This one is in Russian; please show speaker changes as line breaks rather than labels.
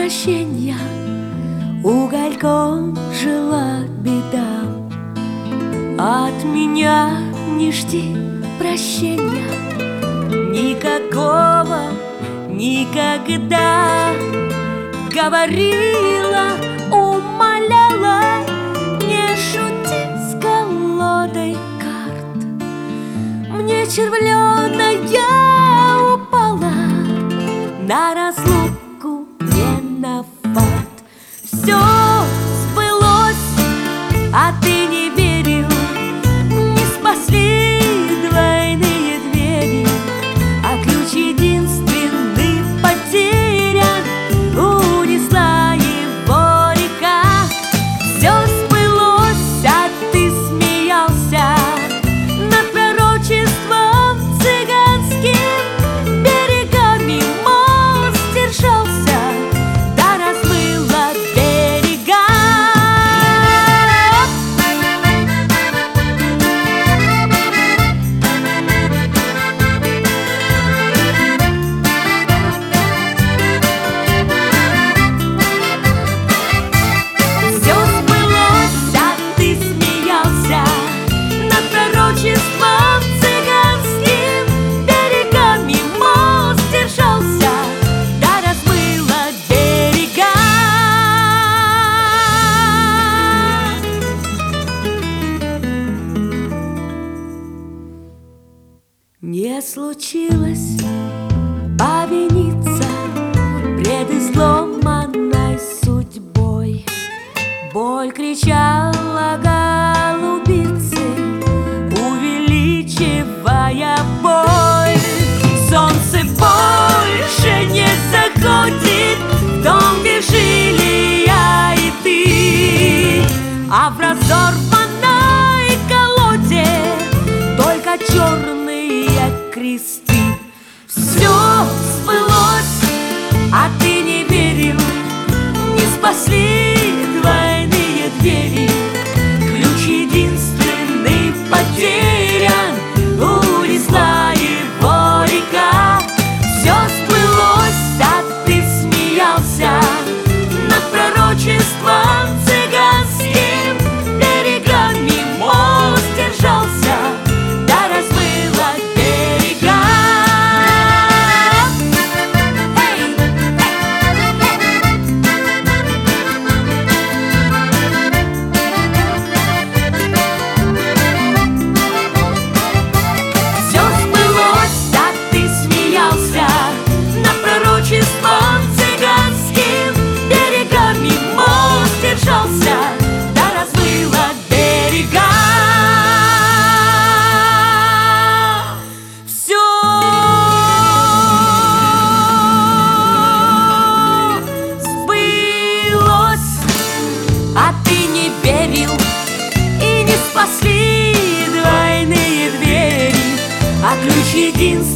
прощенья угольком жила беда. От меня не жди прощения никакого никогда. Говорила, умоляла, не шути с колодой карт. Мне червленая упала на разлуку, не на факт. Все сбылось, а ты не верил, не спасли двойные двери, а ключ единственный потерян, унесла его река. Все сбылось, а ты смеялся над пророчеством цыганским. Берегами мост держался, да размыло берега. Все сбылось, а ты смеялся над пророчеством цыганским. Берегами мост держался, да размыло берега. Не случилось повиниться пред изломанной судьбой. Боль кричала голубицы, увеличивая боль. Солнце больше не заходит в дом, где жили я и ты, а в разорванной колоде только черные кресты. Все сбылось, а ты не верил, не спасли двойные двери, ключ единственный потерян, унесла его река. Все сбылось, а ты смеялся над пророчеством цыганским. Берегами мост держался, да размыло берега. Все сбылось, а ты смеялся над пророчеством цыганским. Берегами мост держался, да размыло берега. Все сбылось, а ты не верил и не спасли двойные двери, а ключ единственный